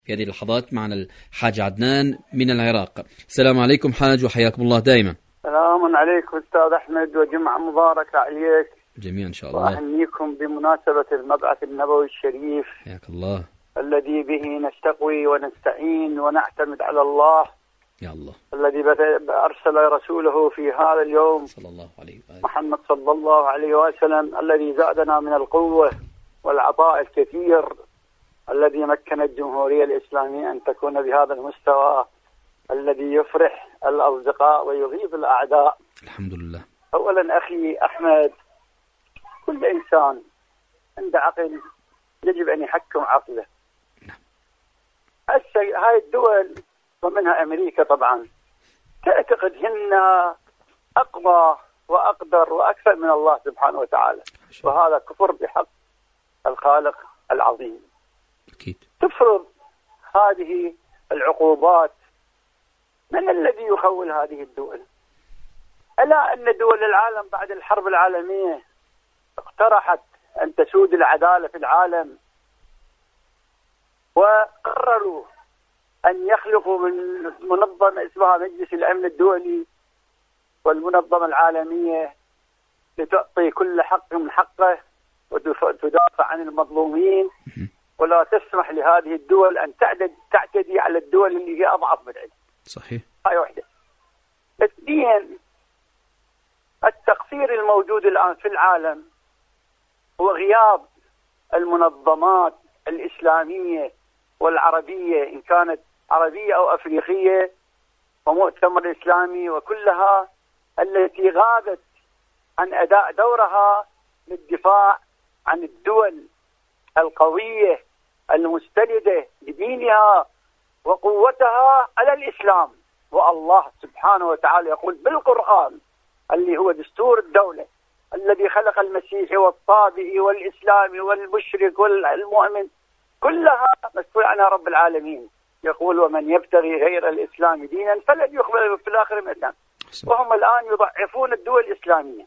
في هذه اللحظات معنا الحاج عدنان من العراق. السلام عليكم حاج وحياكم الله دائما. سلام عليكم أستاذ أحمد وجمعة مباركة عليك جميعا إن شاء الله. وأهنيكم بمناسبة المبعث النبوي الشريف حياك الله، الذي به نستقوي ونستعين ونعتمد على الله يا الله، الذي أرسل رسوله في هذا اليوم صلى الله عليه وآله محمد صلى الله عليه وسلم الذي زادنا من القوة والعطاء الكثير الذي مكن الجمهورية الإسلامية أن تكون بهذا المستوى الذي يفرح الأصدقاء ويغيظ الأعداء. الحمد لله. أولا أخي أحمد، كل إنسان عنده عقل يجب أن يحكم عقله. هاي الدول ومنها أمريكا طبعا تعتقد هن أقوى وأقدر وأكثر من الله سبحانه وتعالى، وهذا كفر بحق الخالق العظيم. أكيد. تفرض هذه العقوبات، من الذي يخول هذه الدول؟ ألا أن دول العالم بعد الحرب العالمية اقترحت أن تسود العدالة في العالم، وقرروا أن يخلقوا من منظمة اسمها مجلس الأمن الدولي والمنظمة العالمية لتعطي كل حق من حقه وتدافع عن المظلومين، ولا تسمح لهذه الدول أن تعتدي على الدول اللي هي أضعف من عندها. صحيح. هاي واحدة. اثنين، التقصير الموجود الآن في العالم هو غياب المنظمات الإسلامية والعربية، إن كانت عربية أو أفريقية، ومؤتمر إسلامي، وكلها التي غابت عن أداء دورها للدفاع عن الدول القوية المستندة بدينها وقوتها على الإسلام. والله سبحانه وتعالى يقول بالقرآن اللي هو دستور الدولة الذي خلق المسيحي والطابئي والإسلامي والمشرك والمؤمن كلها مسؤول عنها رب العالمين. يقول ومن يبتغي غير الإسلام دينا فلن يقبل في الآخرة منه. وهم الآن يضعفون الدول الإسلامية.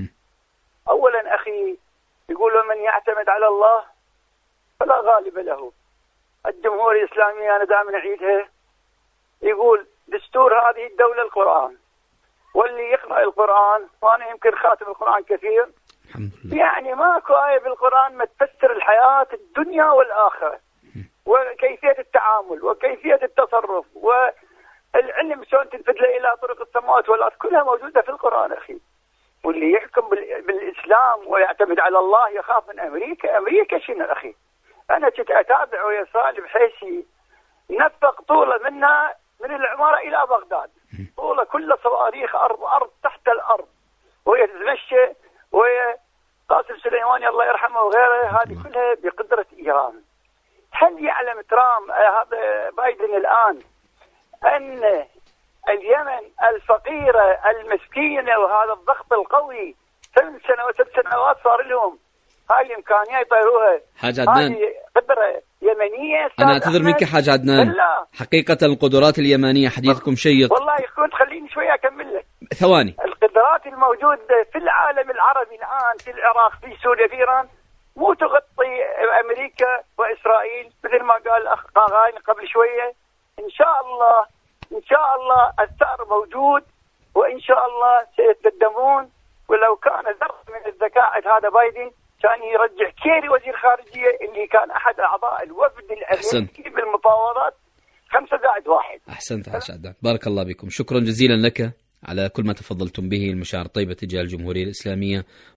أولا أخي، يقول ومن يعتمد على الله فلا غالب له. الجمهورية الإسلامية أنا دائما أعيدها، يقول دستور هذه الدولة القرآن، واللي يقرأ القرآن، وأنا يمكن خاتم القرآن كثير، الحمد لله. يعني ماكو آية بالقرآن ما تفسر الحياة الدنيا والآخرة وكيفية التعامل وكيفية التصرف والعلم شلون تنفذ له إلى طرق السماوات والأرض، كلها موجودة في القرآن أخي. واللي يحكم بالإسلام ويعتمد على الله يخاف من أمريكا. أمريكا شنو أخي؟ أنا كنت أتابع ويا صالح حيسي نفق طوله منها من العمارة إلى بغداد، طوله كله صواريخ أرض تحت الأرض، وهي تتمشى، وهي قاسم سليماني الله يرحمه وغيره، هذه كلها بقدرة إيران. هل يعلم ترامب هذا بايدن الآن أن اليمن الفقيرة المسكينة وهذا الضغط القوي 8 سنوات 6 سنوات صار لهم هاي الإمكانية يطيروها؟ حاج عدنان، هذه قدرة يمنية. أنا أعتذر منك حاج عدنان، حقيقة القدرات اليمنية حديثكم شيق. والله يكون خليني شوية أكمل لك. ثواني. القدرات الموجودة في العالم العربي الآن في العراق في سوريا في إيران مو تغطي أمريكا وإسرائيل مثل ما قال الأخ قاغاني قبل شوية. إن شاء الله الثأر موجود، وإن شاء الله سيتقدمون. ولو كان ذرة من الذكاء هذا بايدن كان يرجع كيري وزير خارجية اللي كان أحد أعضاء الوفد الأمريكي بالمفاوضات 5+1. أحسنت حاج عدنان، بارك الله بكم، شكرا جزيلا لك على كل ما تفضلتم به، المشاعر الطيبة تجاه الجمهورية الإسلامية